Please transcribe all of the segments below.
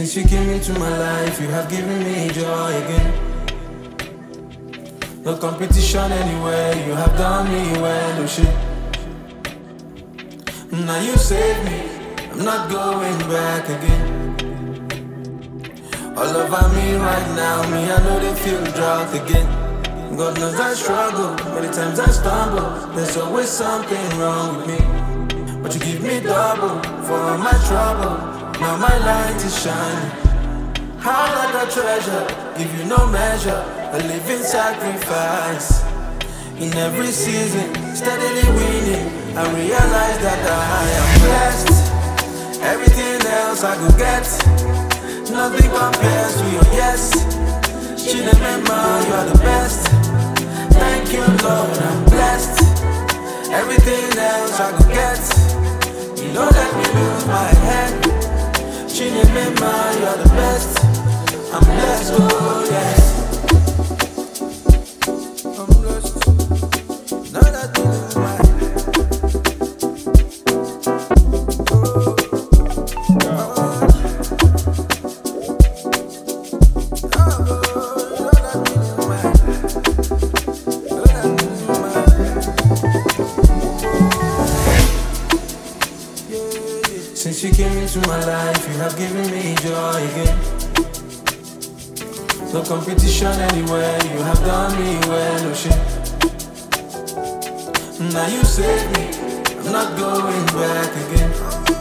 Since you came into my life, you have given me joy again. No competition anywhere, you have done me well, oh shit. Now you saved me, I'm not going back again. All over me right now, me I know they feel drought again. God knows I struggle, many times I stumble. There's always something wrong with me, but you give me double for all my trouble. Now my light is shining, high like a treasure. Give you no measure, a living sacrifice. In every season, steadily winning, I realize that I am blessed. Everything else I could get, nothing compares to your yes. Chinemema, you are the best. Thank you, Lord, I'm blessed. Everything else I could get, you don't let me lose my head. Chinemema, you are the best. I'm blessed, oh yes. I'm blessed. Now that you lose my head. Since you came into my life, you have given me joy again. No competition anywhere, you have done me well, oh shit. Now you saved me, I'm not going back again.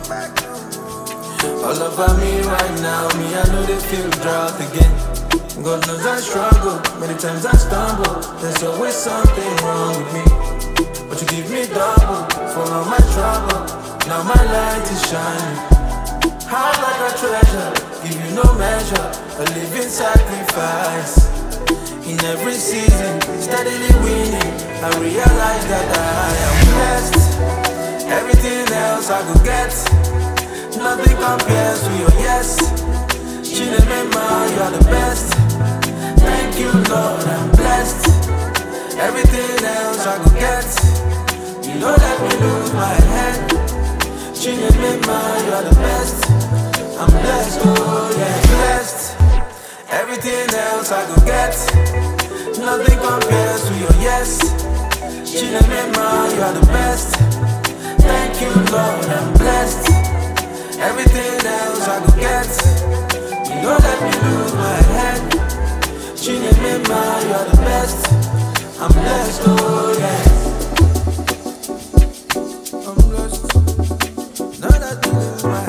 All over me right now, me I know they feel drought again. God knows I struggle, many times I stumble. There's always something wrong with me, but you give me double for all my trouble. Now my light is shining, high like a treasure. Give you no measure, a living sacrifice. In every season, steadily winning, I realize that I am blessed. Everything else I could get, nothing compares to your yes. Chinemema, you are the best. Thank you, Lord, I'm blessed. Everything else I could get, you don't let me lose my head. Chinemema, you are the best. I'm blessed, oh yeah, blessed. Everything else I could get, nothing compares to your yes. Chinemema, you are the best. Thank you, Lord, I'm blessed. Everything else I could get, you don't let me lose my head. Chinemema, you are the best. I'm blessed, oh yeah. I'm blessed. Now that you lose my head.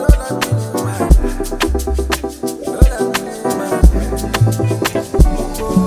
Oh,